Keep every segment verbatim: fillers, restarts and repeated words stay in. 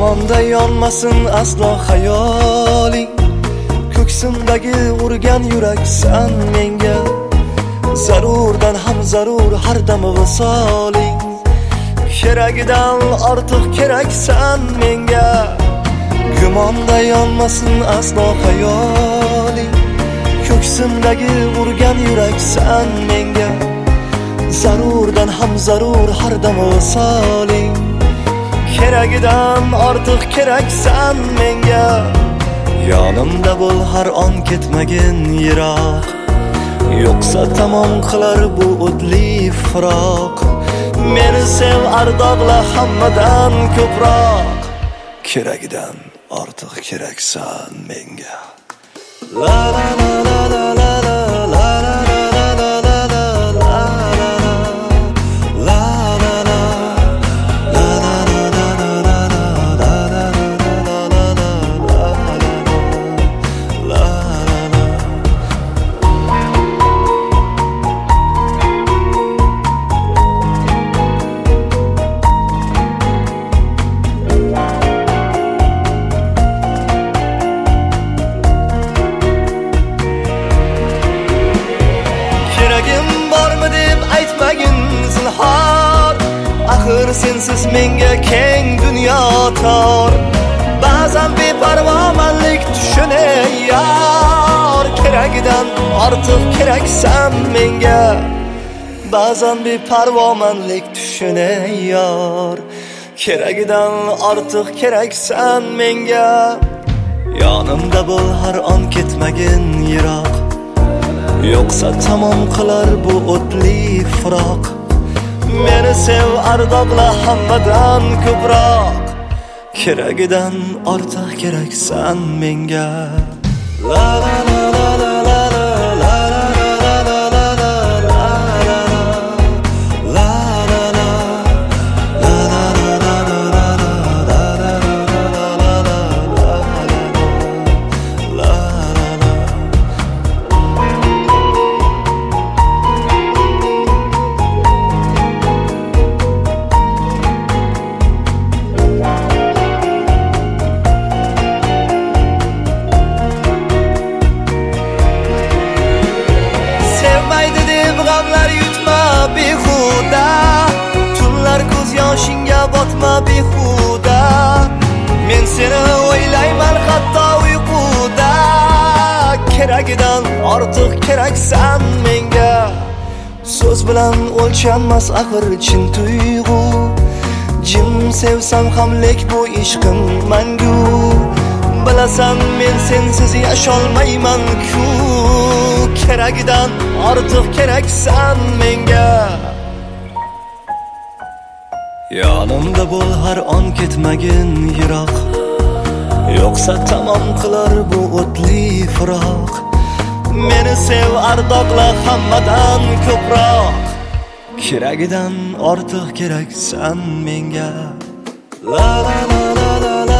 Gumonda yonmasin aslo hayoling, ko'ksimdagi urgan yuraksan menga. Zarurdan ham zarur har dam visoling, keragidan ortiq keraksan menga. Gumonda yonmasin aslo hayoling, ko'ksimdagi urgan yuraksan menga. Zarurdan ham zarur har dam visoling, keragidan ortiq keraksan menga. Yonimda bo'l har on ketmagin yiroq, yo'qsa tamom qilar bu o'tli firoq. Meni sev ardoqla hammadan ko'proq, keragidan ortiq keraksan menga. La la la la la la la la Axir sensiz menga keng dunyo tor. Ba'zan beparvomanlik tushune yor, keragidan ortiq keraksan menga. Ba'zan beparvomanlik tushune yor, keragidan ortiq keraksan menga. Yonimda bo'l har on ketmagin yiroq, yo'qsa tamom qilar bu o'tli firoq. Meni sev ardoqla hammadan ko'proq, keragidan ortiq keraksan menga. La la la la la la la la la la la botma behuda. Men seni o'ylayman hatto uyquda, keragidan ortiq keraksan menga. So'z bilan o'lchanmas axir chin tuyg'u, jim sevsam ham lek bu ishqim mangu. Bilasan men sensiz yasholmayman ku, keragidan ortiq keraksan menga. Yonimda bo'l har on ketmagin yiroq, yo'qsa tamom qilar bu o'tli firoq. Meni sev ardoqla hammadan ko'proq, keragidan ortiq keraksan menga. La la la la la la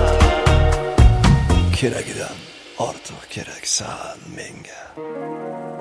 keragidan ortiq keraksan menga.